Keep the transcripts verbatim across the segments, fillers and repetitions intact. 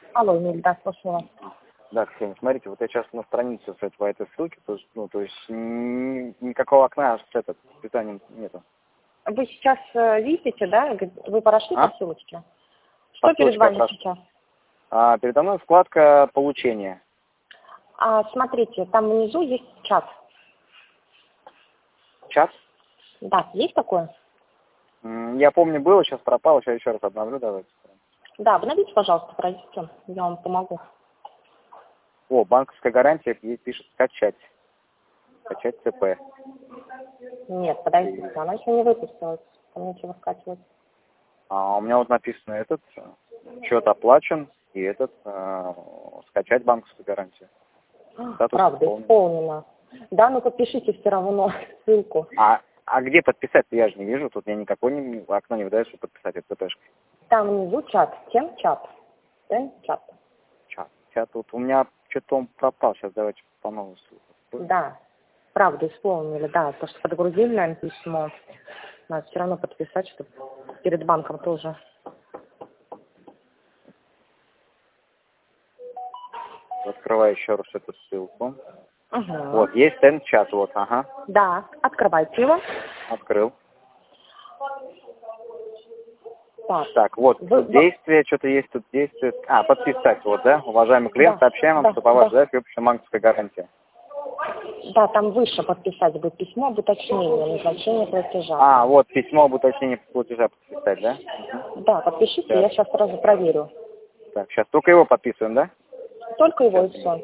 Алло, Эмиль, да, слушаю вас. Да, Ксения, смотрите, вот я сейчас на странице с по этой ссылке, то есть, ну, то есть ни- никакого окна с этот, с питанием нету. Вы сейчас э, видите, да, г- вы прошли А? по ссылочке? Что По перед ссылочке я вами прошу. сейчас? А, передо мной вкладка получения. А, смотрите, там внизу есть чат. Чат. Да, есть такое? М, Я помню, было, сейчас пропало, сейчас еще раз обновлю, давайте. Да, обновите, пожалуйста, пройдите, я вам помогу. О, банковская гарантия есть, пишет скачать. Скачать ЦП. Нет, подождите, она еще не выпустилась. Там нечего скачивать. А у меня вот написано этот, э, счет оплачен, и этот, э, скачать банковскую гарантию. Статус Правда, исполнен. исполнено. Да, ну подпишите все равно ссылку. А, а где подписать? Я же не вижу, тут мне никакое не, окно не выдает, чтобы подписать эту ЦПшку. Там внизу чат, тем чат. Тем чат. Чат. Сейчас тут у меня что-то он пропал, сейчас давайте по новой ссылке. Да, правда, исполнили, да, потому что подгрузили нам письмо. Надо все равно подписать, чтобы перед банком тоже. Открываю еще раз эту ссылку. Угу. Вот, есть Тен-чат, вот, ага. Да, открывайте его. Открыл. Так, Так, вот, Вы- действие, что-то есть тут действие. А, подписать, вот, да? Уважаемый клиент, Да, сообщаем вам, да, что по вашей да. заявке выпущена банковская гарантия. Да, там выше подписать будет письмо об уточнении назначения платежа. А, вот, письмо об уточнении платежа подписать, да? Мгм. Да, подпишите, Так. я сейчас сразу проверю. Так, сейчас только его подписываем, да? Только его и все.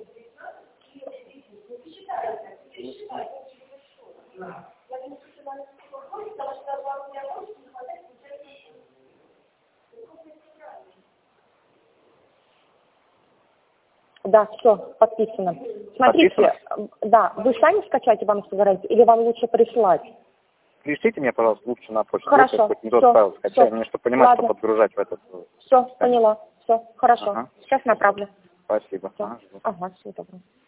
Да, все, подписано. Смотрите, Подписано? да, вы сами скачаете банковскую гарантию или вам лучше прислать? Пришлите мне, пожалуйста, лучше на почту. Хорошо, Если хоть не тот всё, файл скачаю, всё. мне чтобы понимать, Ладно. что подгружать в этот. Все, поняла. Все, хорошо. Ага. Сейчас направлю. Спасибо. Все. Ага, жду. Ага, всего доброго.